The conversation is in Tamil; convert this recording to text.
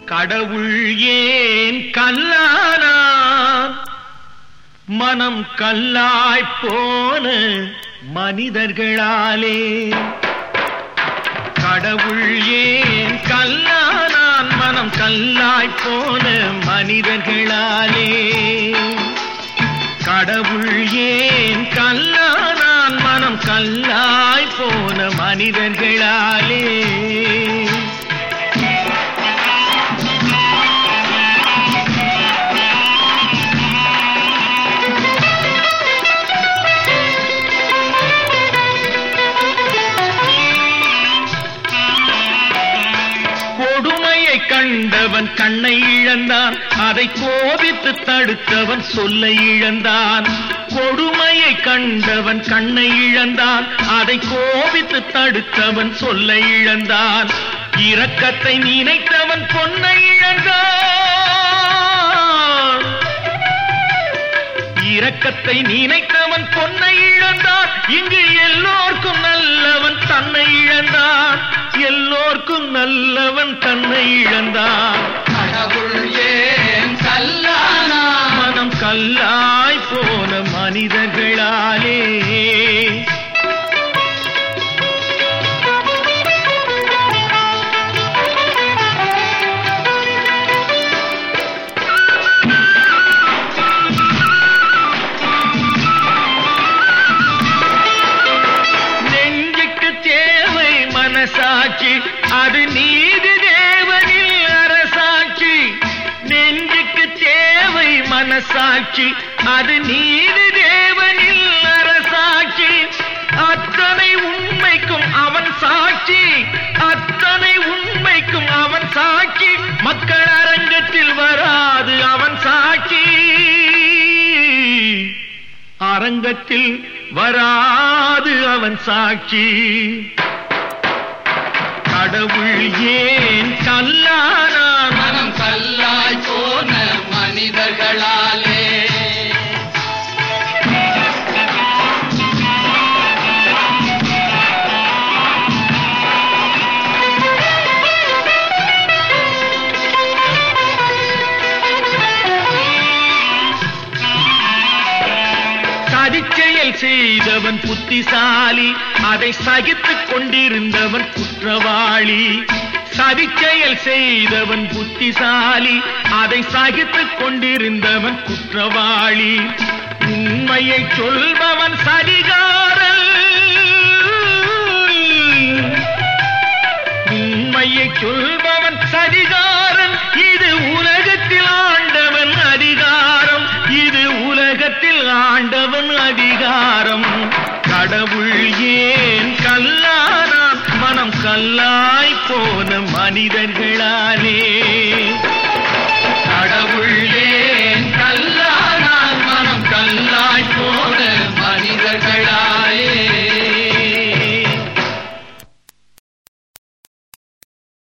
கடவுள் ஏன் கல்லானான்? மனம் கல்லாய்ப் போன மனிதர்களாலே. கடவுள் ஏன் கல்லானான்? மனம் கல்லாய்ப் போன மனிதர்களாலே. கடவுள் ஏன் கல்லானான்? மனம் கல்லாய்ப் போன மனிதர்களாலே. கண்டவன் கண்ணை இழந்தான், அதை கோபித்து தடுத்தவன் சொல்லை இழந்தான். கொடுமையை கண்டவன் கண்ணை இழந்தான், அதை கோபித்து தடுத்தவன் சொல்லை இழந்தான். இரக்கத்தை நினைத்தவன் பொன்னை இழந்தான். இரக்கத்தை நினைத்தவன் பொன்னை இழந்தான். இங்கு எல்லோர்க்கும் நல்லவன் தன்னை இழந்தான். எல்லோர்க்கும் நல்லவன் தன்னை இழந்தான். கடவுள் ஏன் கல்லானா? மனம் கல்லாய் போன மனிதர்களாலே. சாட்சி அது நீதி தேவனில் அரசாட்சி. நெஞ்சுக்கு தேவை மனசாட்சி, அது நீதி தேவனில் அரசாட்சி. அத்தனை உண்மைக்கும் அவன் சாட்சி, அத்தனை உண்மைக்கும் அவன் சாட்சி. மக்கள் அரங்கத்தில் வராது அவன் சாட்சி, அரங்கத்தில் வராது அவன் சாட்சி. கடவுள் ஏன் கல்லானான்? மனம் கல்லாய் போன மனிதர்களாலே. சதிச்செயல் செய்தவன் புத்திசாலி, அதை சகித்துக் கொண்டிருந்தவன் குற்றவாளி. சதிச்செயல் செய்தவன் புத்திசாலி, அதை சகித்துக் கொண்டிருந்தவன் குற்றவாளி. உண்மையை சொல்பவன் சதிகாரன். உண்மையை சொல்பவன் சதிகாரன். இது உலகத்தில் ஆண்டவன் அதிகாரம். இது உலகத்தில் ஆண்டவன் அதிகாரம். கடவுள் ஏன் கல்லானான்? மனம் கல்லாய் போன மனிதர்களாலே.